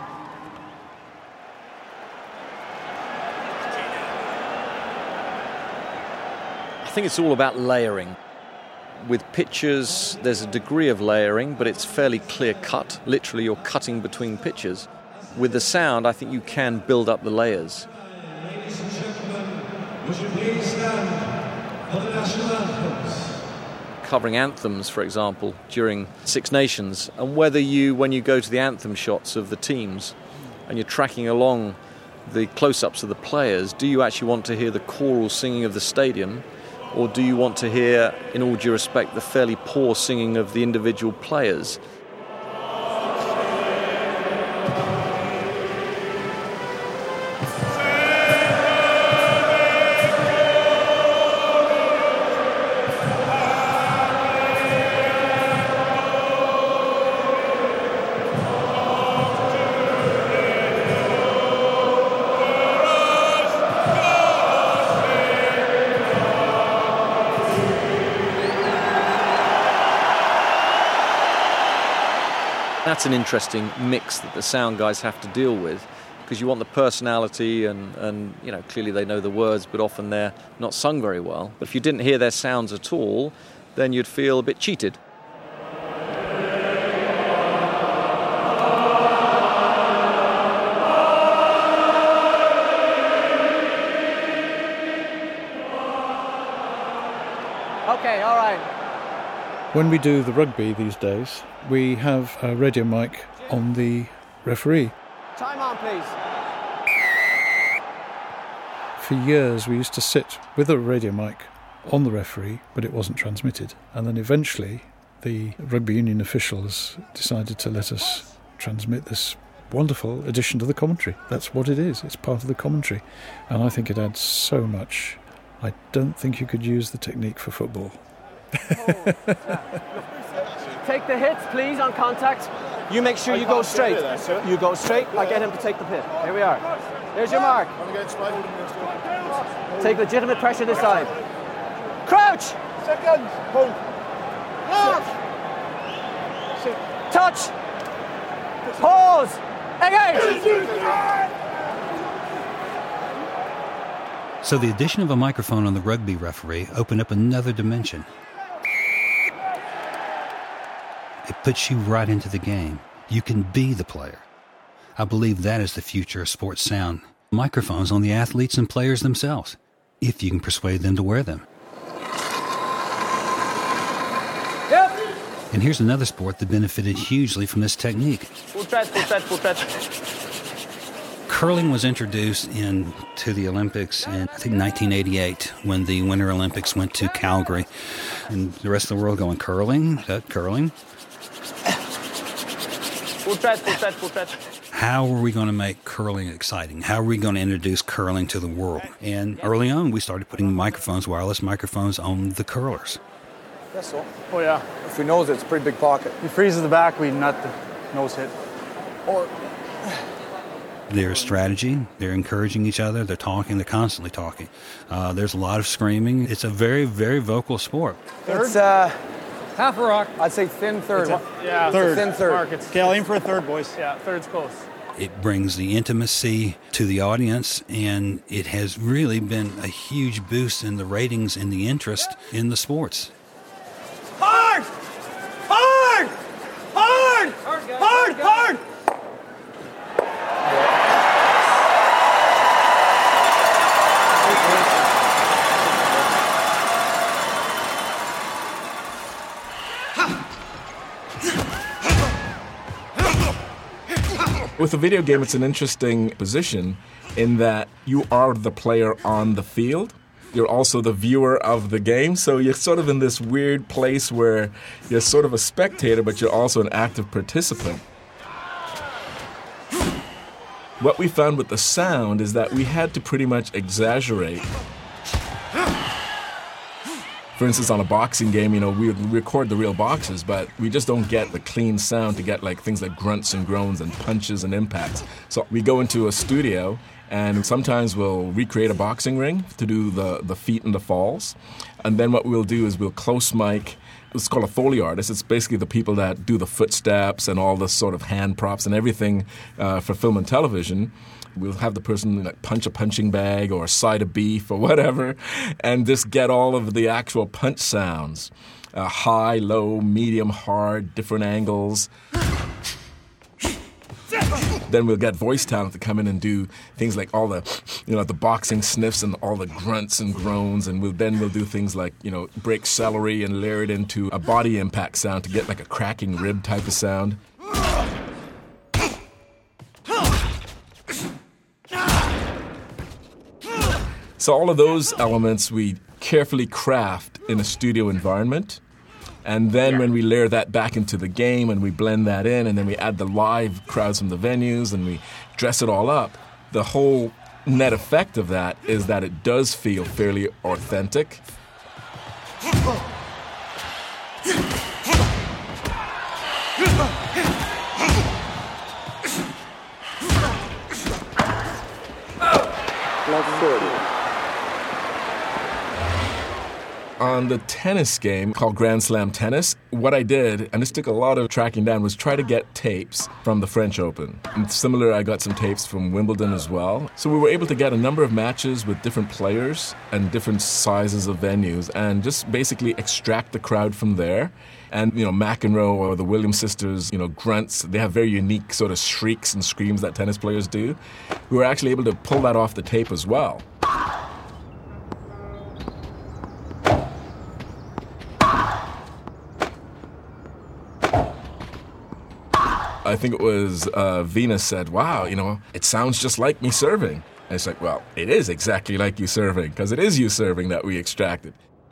I think it's all about layering. With pictures, there's a degree of layering, but it's fairly clear-cut. Literally, you're cutting between pictures. With the sound, I think you can build up the layers. Ladies and gentlemen, would you please stand for the national anthems? Covering anthems, for example, during Six Nations, and whether you, when you go to the anthem shots of the teams and you're tracking along the close-ups of the players, do you actually want to hear the choral singing of the stadium, or do you want to hear, in all due respect, the fairly poor singing of the individual players? that's an interesting mix that the sound guys have to deal with, because you want the personality and you know, clearly they know the words, but often they're not sung very well. But if you didn't hear their sounds at all, then you'd feel a bit cheated. Okay, all right. When we do the rugby these days, we have a radio mic on the referee. Time on, please. For years, we used to sit with a radio mic on the referee, but it wasn't transmitted. And then eventually, the rugby union officials decided to let us transmit this wonderful addition to the commentary. That's what it is. It's part of the commentary. And I think it adds so much. I don't think you could use the technique for football. Take the hits, please, on contact. You make sure you go straight. You go straight. I get him to take the pit. Here we are. There's your mark. Take legitimate pressure this side. Crouch. Second. Hold. Touch. Pause. Engage. So the addition of a microphone on the rugby referee opened up another dimension. It puts you right into the game. You can be the player. I believe that is the future of sports sound. Microphones on the athletes and players themselves, if you can persuade them to wear them. Yep. And here's another sport that benefited hugely from this technique. Full stretch, full stretch, full stretch. Curling was introduced into the Olympics in, I think, 1988, when the Winter Olympics went to Calgary. And the rest of the world going, curling? Is that curling? Full stretch, full stretch, full stretch. How are we going to make curling exciting? How are we going to introduce curling to the world? And early on, we started putting microphones, wireless microphones, on the curlers. That's all. Oh, yeah. If we nose it, it's a pretty big pocket. He freezes the back, we nut the nose hit. Or... Their strategy, they're encouraging each other, they're talking, they're constantly talking. There's a lot of screaming. It's a very, very vocal sport. Third? It's half a rock. I'd say thin third. Yeah, third. Thin third. Markets. Okay, I'll aim for a third, boys. Yeah, third's close. It brings the intimacy to the audience, and it has really been a huge boost in the ratings and the interest in the sports. Hard! Hard! Hard! Hard! Hard! With a video game, it's an interesting position in that you are the player on the field. You're also the viewer of the game, so you're sort of in this weird place where you're sort of a spectator, but you're also an active participant. What we found with the sound is that we had to pretty much exaggerate. For instance, on a boxing game, we record the real boxes, but we just don't get the clean sound to get like things like grunts and groans and punches and impacts. So we go into a studio, and sometimes we'll recreate a boxing ring to do the feet and the falls. And then what we'll do is we'll close mic. It's called a Foley artist. It's basically the people that do the footsteps and all the sort of hand props and everything for film and television. We'll have the person like punch a punching bag or a side of beef or whatever, and just get all of the actual punch sounds. High, low, medium, hard, different angles. Then we'll get voice talent to come in and do things like all the, the boxing sniffs and all the grunts and groans, and we'll do things like, break celery and layer it into a body impact sound to get like a cracking rib type of sound. So all of those elements we carefully craft in a studio environment. And then when we layer that back into the game and we blend that in and then we add the live crowds from the venues and we dress it all up, the whole net effect of that is that it does feel fairly authentic. on the tennis game called Grand Slam Tennis. What I did, and this took a lot of tracking down, was try to get tapes from the French Open. And similar, I got some tapes from Wimbledon as well. So we were able to get a number of matches with different players and different sizes of venues and just basically extract the crowd from there. And, McEnroe or the Williams sisters, grunts, they have very unique sort of shrieks and screams that tennis players do. We were actually able to pull that off the tape as well. I think it was Venus said, wow, it sounds just like me serving. And it's like, well, it is exactly like you serving, because it is you serving that we extracted.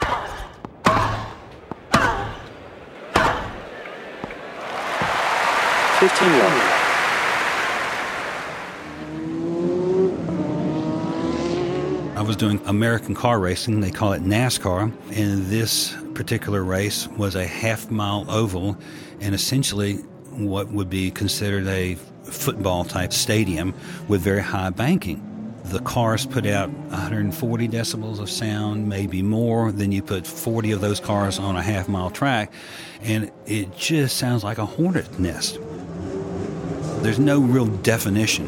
I was doing American car racing. They call it NASCAR. And this particular race was a half-mile oval and essentially what would be considered a football-type stadium with very high banking. The cars put out 140 decibels of sound, maybe more. Then you put 40 of those cars on a half-mile track, and it just sounds like a hornet nest. There's no real definition.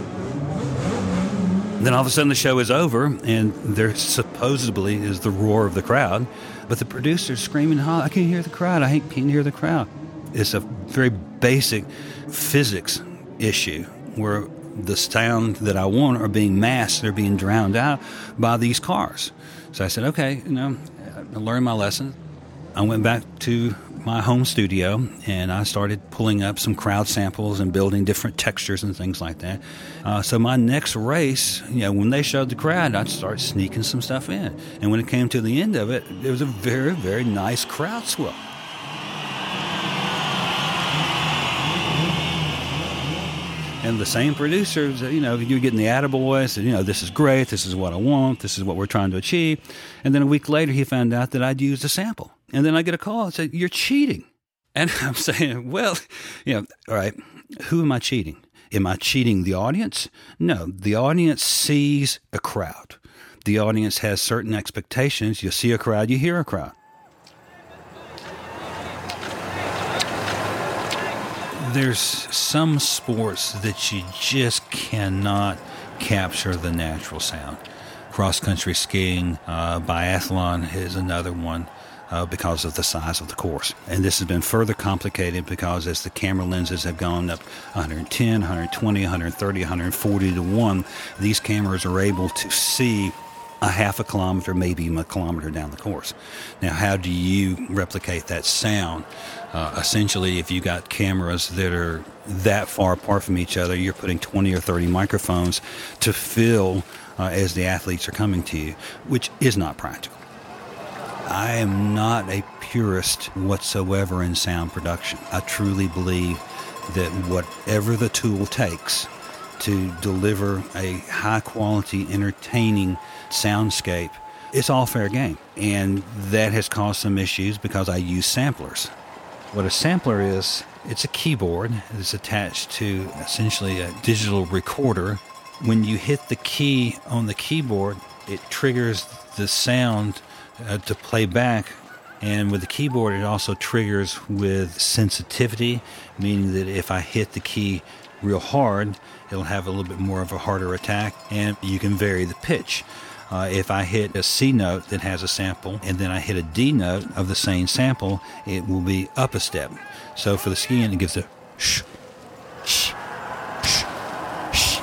Then all of a sudden the show is over, and there supposedly is the roar of the crowd, but the producer's screaming, I can't hear the crowd, I can't hear the crowd. It's a very basic physics issue where the sound that I want are being masked, they're being drowned out by these cars. So I said, okay, I learned my lesson. I went back to my home studio and I started pulling up some crowd samples and building different textures and things like that. So my next race, when they showed the crowd, I'd start sneaking some stuff in. And when it came to the end of it, it was a very, very nice crowd swell. And the same producers, you're getting the attaboys, this is great, this is what I want, this is what we're trying to achieve. And then a week later, he found out that I'd used a sample. And then I get a call and say, you're cheating. And I'm saying, well, all right, who am I cheating? Am I cheating the audience? No, the audience sees a crowd. The audience has certain expectations. You see a crowd, you hear a crowd. There's some sports that you just cannot capture the natural sound. Cross-country skiing, biathlon is another one because of the size of the course. And this has been further complicated because as the camera lenses have gone up 110, 120, 130, 140 to 1, these cameras are able to see a half a kilometer, maybe even a kilometer down the course. Now, how do you replicate that sound? Essentially, if you got cameras that are that far apart from each other, you're putting 20 or 30 microphones to fill as the athletes are coming to you, which is not practical. I am not a purist whatsoever in sound production. I truly believe that whatever the tool takes to deliver a high-quality, entertaining soundscape, it's all fair game. And that has caused some issues because I use samplers. What a sampler is, it's a keyboard that's attached to essentially a digital recorder. When you hit the key on the keyboard, it triggers the sound to play back. And with the keyboard, it also triggers with sensitivity, meaning that if I hit the key real hard, it'll have a little bit more of a harder attack, and you can vary the pitch. If I hit a C note that has a sample, and then I hit a D note of the same sample, it will be up a step. So for the skiing, it gives a shh, shh, shh, shh.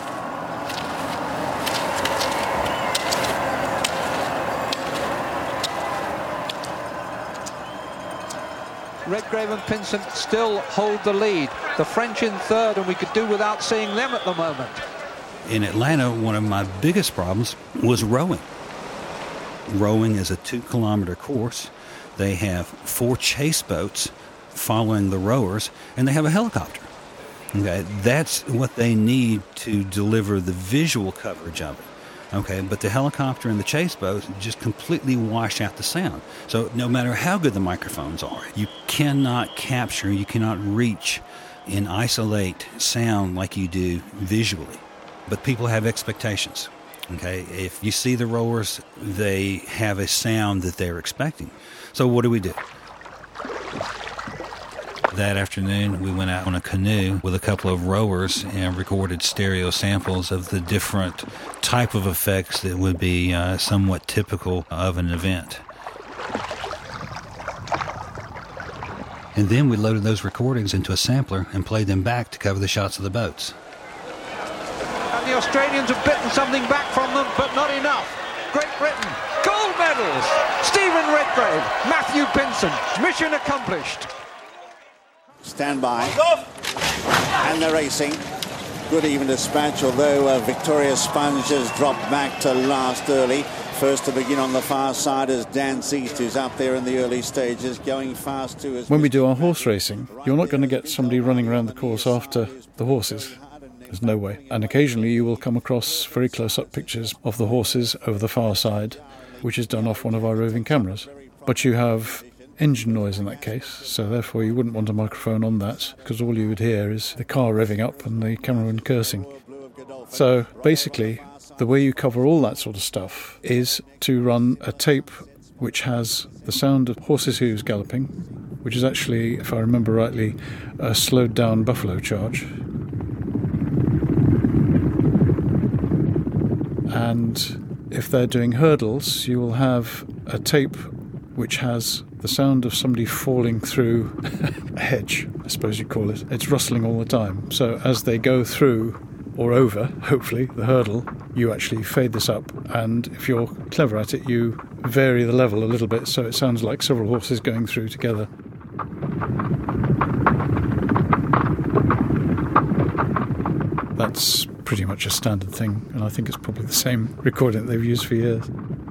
Redgrave and Pinsent still hold the lead. The French in third, and we could do without seeing them at the moment. In Atlanta, one of my biggest problems was rowing. Rowing is a 2-kilometer course. They have 4 chase boats following the rowers, and they have a helicopter. Okay, that's what they need to deliver the visual coverage of it. Okay, but the helicopter and the chase boats just completely wash out the sound. So no matter how good the microphones are, you cannot capture, you cannot reach and isolate sound like you do visually. But people have expectations. Okay, if you see the rowers, they have a sound that they're expecting. So what do? That afternoon, we went out on a canoe with a couple of rowers and recorded stereo samples of the different type of effects that would be somewhat typical of an event. And then we loaded those recordings into a sampler and played them back to cover the shots of the boats. And the Australians have bitten something back from them, but not enough. Great Britain, gold medals! Stephen Redgrave, Matthew Pinson, mission accomplished. Stand by. And they're racing. Good even dispatch, although Victoria Sponge has dropped back to last early. First to begin on the far side is Dan Zeist, who's up there in the early stages, going fast too. When we do our horse racing, you're not going to get somebody running around the course after the horses. There's no way. And occasionally you will come across very close-up pictures of the horses over the far side, which is done off one of our roving cameras. But you have engine noise in that case, so therefore you wouldn't want a microphone on that, because all you would hear is the car revving up and the cameraman cursing. So basically, the way you cover all that sort of stuff is to run a tape which has the sound of horses' hooves galloping, which is actually, if I remember rightly, a slowed down buffalo charge. And if they're doing hurdles, you will have a tape which has the sound of somebody falling through a hedge, I suppose you'd call it. It's rustling all the time. So as they go through or over, hopefully, the hurdle, you actually fade this up, and if you're clever at it, you vary the level a little bit so it sounds like several horses going through together. That's pretty much a standard thing, and I think it's probably the same recording that they've used for years.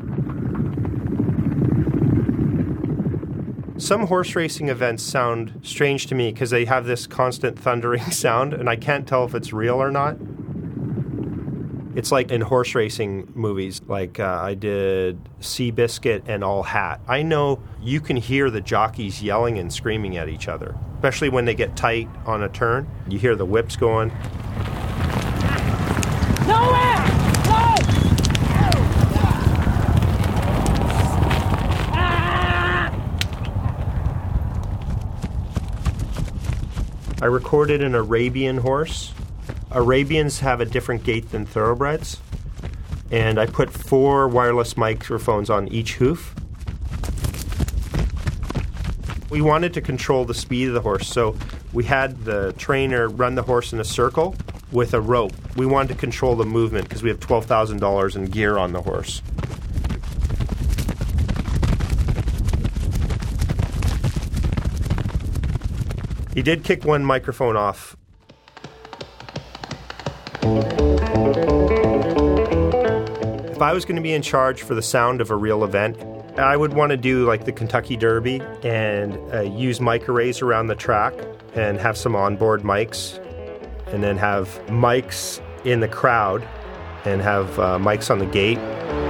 Some horse racing events sound strange to me because they have this constant thundering sound, and I can't tell if it's real or not. It's like in horse racing movies, like I did Seabiscuit and All Hat. I know you can hear the jockeys yelling and screaming at each other, especially when they get tight on a turn. You hear the whips going. Nowhere! No! I recorded an Arabian horse. Arabians have a different gait than thoroughbreds. And I put 4 wireless microphones on each hoof. We wanted to control the speed of the horse, so we had the trainer run the horse in a circle with a rope. We wanted to control the movement because we have $12,000 in gear on the horse. He did kick one microphone off. If I was going to be in charge for the sound of a real event, I would want to do like the Kentucky Derby and use mic arrays around the track and have some onboard mics, and then have mics in the crowd and have mics on the gate.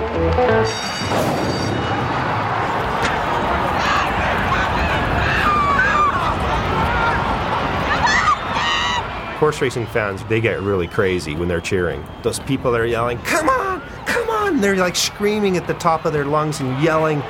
Horse racing fans, they get really crazy when they're cheering. Those people that are yelling, "Come on, come on!" They're like screaming at the top of their lungs and yelling.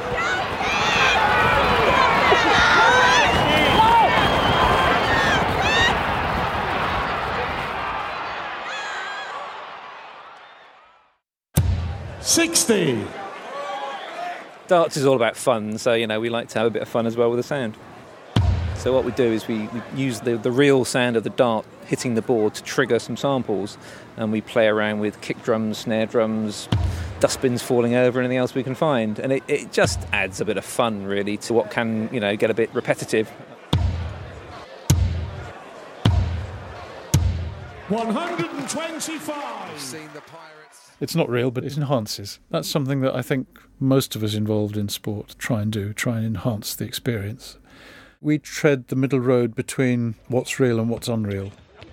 Darts is all about fun, so we like to have a bit of fun as well with the sound. So what we do is we use the real sound of the dart hitting the board to trigger some samples, and we play around with kick drums, snare drums, dustbins falling over, anything else we can find. And it just adds a bit of fun, really, to what can, get a bit repetitive. 125! It's not real, but it enhances. That's something that I think most of us involved in sport try and enhance the experience. We tread the middle road between what's real and what's unreal.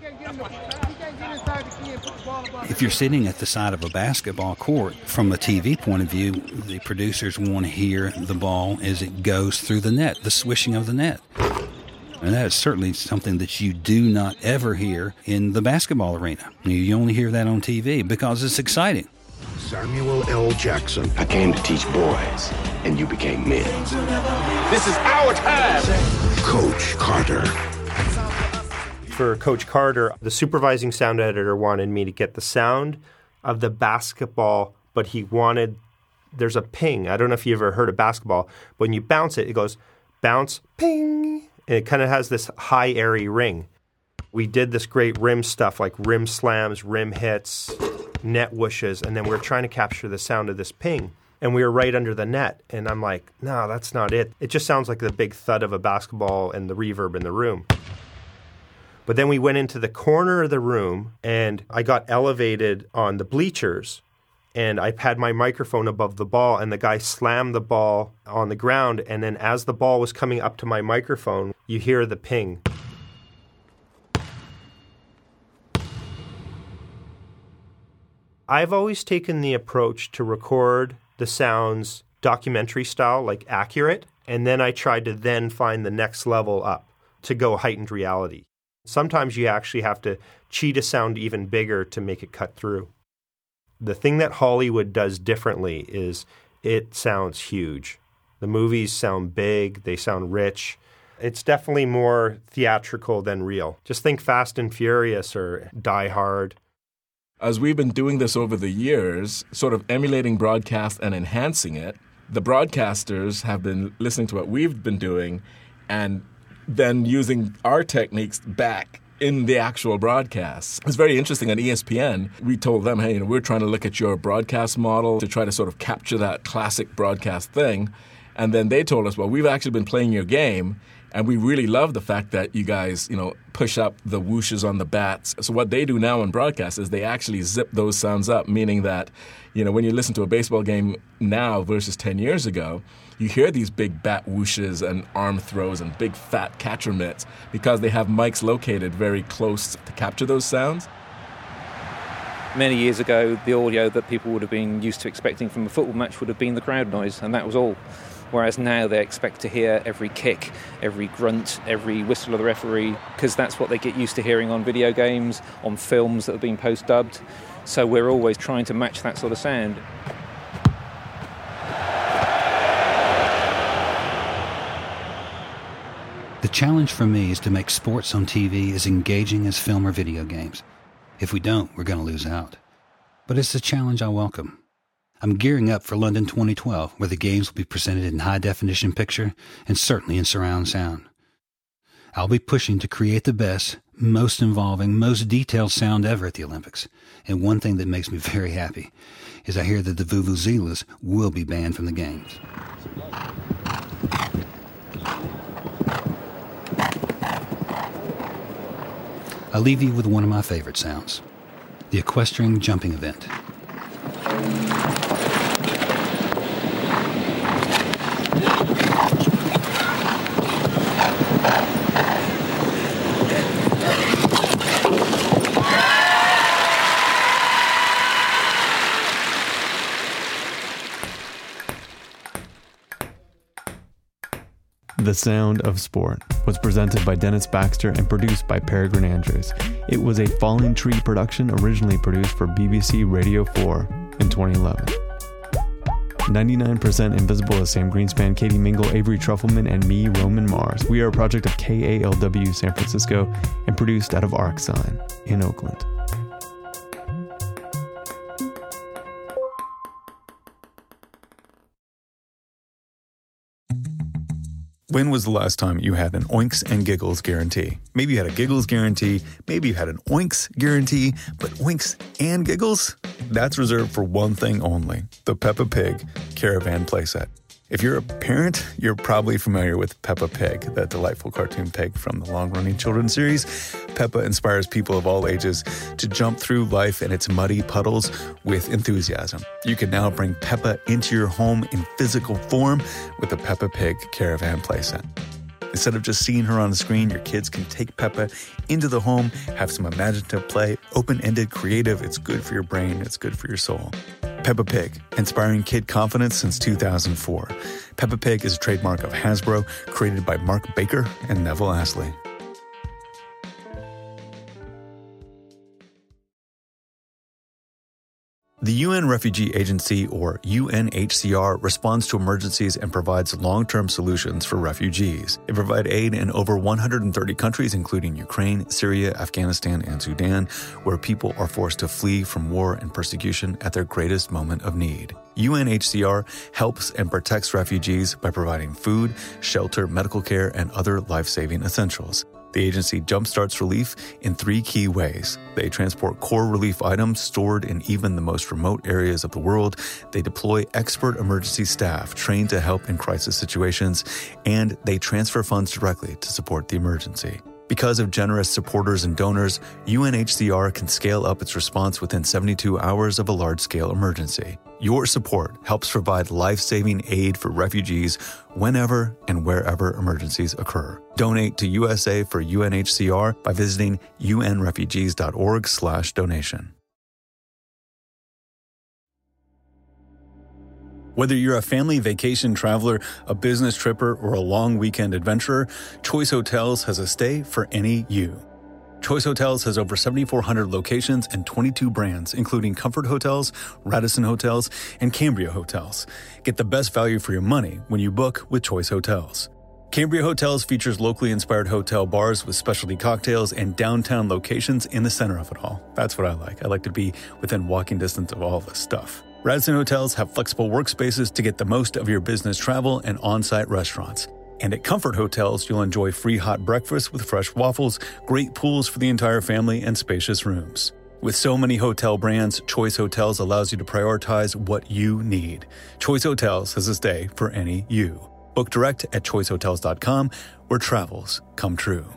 If you're sitting at the side of a basketball court, from a TV point of view, the producers want to hear the ball as it goes through the net, the swishing of the net. And that is certainly something that you do not ever hear in the basketball arena. You only hear that on TV because it's exciting. Samuel L. Jackson. I came to teach boys, and you became men. This is our time! Coach Carter. For Coach Carter, the supervising sound editor wanted me to get the sound of the basketball, but he wanted, there's a ping. I don't know if you ever heard of basketball, but when you bounce it, it goes bounce, ping, and it kind of has this high, airy ring. We did this great rim stuff like rim slams, rim hits, net whooshes, and then we were trying to capture the sound of this ping. And we were right under the net. And I'm like, no, that's not it. It just sounds like the big thud of a basketball and the reverb in the room. But then we went into the corner of the room, and I got elevated on the bleachers, and I had my microphone above the ball, and the guy slammed the ball on the ground. And then as the ball was coming up to my microphone, you hear the ping. I've always taken the approach to record the sounds documentary style, like accurate, and then I tried to then find the next level up to go heightened reality. Sometimes you actually have to cheat a sound even bigger to make it cut through. The thing that Hollywood does differently is it sounds huge. The movies sound big, they sound rich. It's definitely more theatrical than real. Just think Fast and Furious or Die Hard. As we've been doing this over the years, sort of emulating broadcast and enhancing it, the broadcasters have been listening to what we've been doing and then using our techniques back in the actual broadcasts. It's very interesting. On ESPN, we told them, hey, we're trying to look at your broadcast model to try to sort of capture that classic broadcast thing. And then they told us, well, we've actually been playing your game, and we really love the fact that you guys, push up the whooshes on the bats. So what they do now in broadcast is they actually zip those sounds up, meaning that, when you listen to a baseball game now versus 10 years ago, you hear these big bat whooshes and arm throws and big fat catcher mitts because they have mics located very close to capture those sounds. Many years ago, the audio that people would have been used to expecting from a football match would have been the crowd noise, and that was all. Whereas now they expect to hear every kick, every grunt, every whistle of the referee, because that's what they get used to hearing on video games, on films that have been post-dubbed. So we're always trying to match that sort of sound. The challenge for me is to make sports on TV as engaging as film or video games. If we don't, we're going to lose out. But it's a challenge I welcome. I'm gearing up for London 2012, where the games will be presented in high-definition picture and certainly in surround sound. I'll be pushing to create the best, most involving, most detailed sound ever at the Olympics. And one thing that makes me very happy is I hear that the Vuvuzelas will be banned from the games. I'll leave you with one of my favorite sounds, the equestrian jumping event. The Sound of Sport was presented by Dennis Baxter and produced by Peregrine Andrews. It was a Falling Tree production originally produced for BBC Radio 4 in 2011. 99% Invisible is Sam Greenspan, Katie Mingle, Avery Trufelman, and me, Roman Mars. We are a project of KALW San Francisco and produced out of ArcSign in Oakland. When was the last time you had an Oinks and Giggles guarantee? Maybe you had a Giggles guarantee, maybe you had an Oinks guarantee, but Oinks and Giggles? That's reserved for one thing only, the Peppa Pig Caravan playset. If you're a parent, you're probably familiar with Peppa Pig, that delightful cartoon pig from the long-running children's series. Peppa inspires people of all ages to jump through life and its muddy puddles with enthusiasm. You can now bring Peppa into your home in physical form with the Peppa Pig Caravan playset. Instead of just seeing her on the screen, your kids can take Peppa into the home, have some imaginative play, open-ended, creative. It's good for your brain. It's good for your soul. Peppa Pig, inspiring kid confidence since 2004. Peppa Pig is a trademark of Hasbro, created by Mark Baker and Neville Astley. The UN Refugee Agency, or UNHCR, responds to emergencies and provides long-term solutions for refugees. They provide aid in over 130 countries, including Ukraine, Syria, Afghanistan, and Sudan, where people are forced to flee from war and persecution at their greatest moment of need. UNHCR helps and protects refugees by providing food, shelter, medical care, and other life-saving essentials. The agency jumpstarts relief in 3 key ways. They transport core relief items stored in even the most remote areas of the world. They deploy expert emergency staff trained to help in crisis situations. And they transfer funds directly to support the emergency. Because of generous supporters and donors, UNHCR can scale up its response within 72 hours of a large-scale emergency. Your support helps provide life-saving aid for refugees whenever and wherever emergencies occur. Donate to USA for UNHCR by visiting unrefugees.org/donation. Whether you're a family vacation traveler, a business tripper, or a long weekend adventurer, Choice Hotels has a stay for any you. Choice Hotels has over 7,400 locations and 22 brands, including Comfort Hotels, Radisson Hotels, and Cambria Hotels. Get the best value for your money when you book with Choice Hotels. Cambria Hotels features locally inspired hotel bars with specialty cocktails and downtown locations in the center of it all. That's what I like. I like to be within walking distance of all this stuff. Radisson Hotels have flexible workspaces to get the most of your business travel and on-site restaurants. And at Comfort Hotels, you'll enjoy free hot breakfast with fresh waffles, great pools for the entire family, and spacious rooms. With so many hotel brands, Choice Hotels allows you to prioritize what you need. Choice Hotels has a stay for any you. Book direct at choicehotels.com, where travels come true.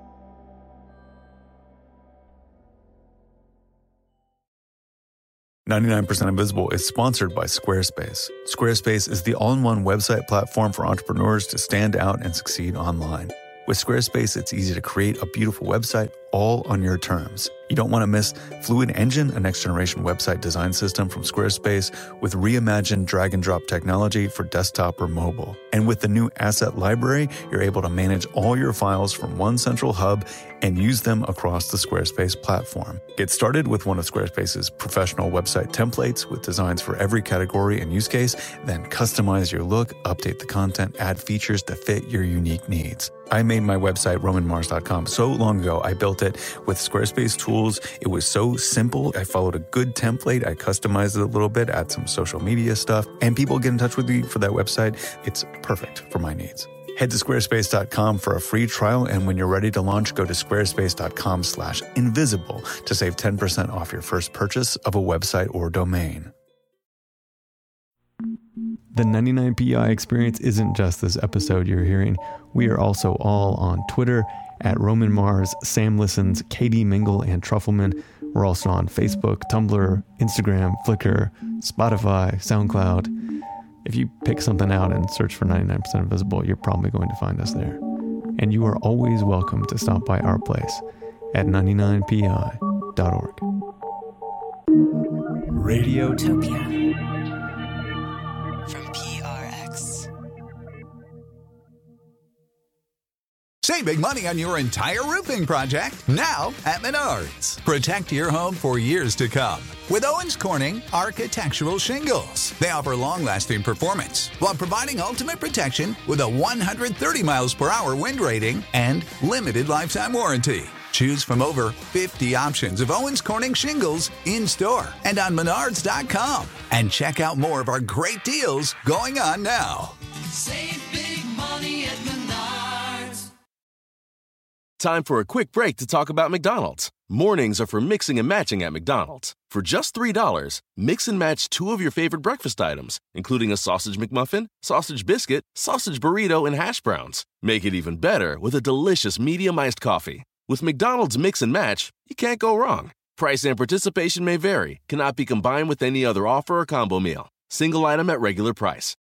99% Invisible is sponsored by Squarespace. Squarespace is the all-in-one website platform for entrepreneurs to stand out and succeed online. With Squarespace, it's easy to create a beautiful website all on your terms. You don't want to miss Fluid Engine, a next-generation website design system from Squarespace with reimagined drag-and-drop technology for desktop or mobile. And with the new Asset Library, you're able to manage all your files from one central hub and use them across the Squarespace platform. Get started with one of Squarespace's professional website templates with designs for every category and use case, then customize your look, update the content, add features to fit your unique needs. I made my website, RomanMars.com, so long ago. I built it with Squarespace tools. It was so simple. I followed a good template. I customized it a little bit, add some social media stuff, and people get in touch with me for that website. It's perfect for my needs. Head to squarespace.com for a free trial, and when you're ready to launch, go to squarespace.com/invisible to save 10% off your first purchase of a website or domain. The 99PI experience isn't just this episode you're hearing. We are also all on Twitter at Roman Mars, Sam Listens, Katie Mingle, and Truffleman. We're also on Facebook, Tumblr, Instagram, Flickr, Spotify, SoundCloud. If you pick something out and search for 99% Invisible, you're probably going to find us there. And you are always welcome to stop by our place at 99pi.org. Radiotopia from PRX. Save big money on your entire roofing project now at Menards. Protect your home for years to come with Owens Corning Architectural Shingles. They offer long-lasting performance while providing ultimate protection with a 130 miles per hour wind rating and limited lifetime warranty. Choose from over 50 options of Owens Corning shingles in-store and on Menards.com. And check out more of our great deals going on now. Save big money at Menards. Time for a quick break to talk about McDonald's. Mornings are for mixing and matching at McDonald's. For just $3, mix and match 2 of your favorite breakfast items, including a sausage McMuffin, sausage biscuit, sausage burrito, and hash browns. Make it even better with a delicious medium iced coffee. With McDonald's Mix and Match, you can't go wrong. Price and participation may vary. Cannot be combined with any other offer or combo meal. Single item at regular price.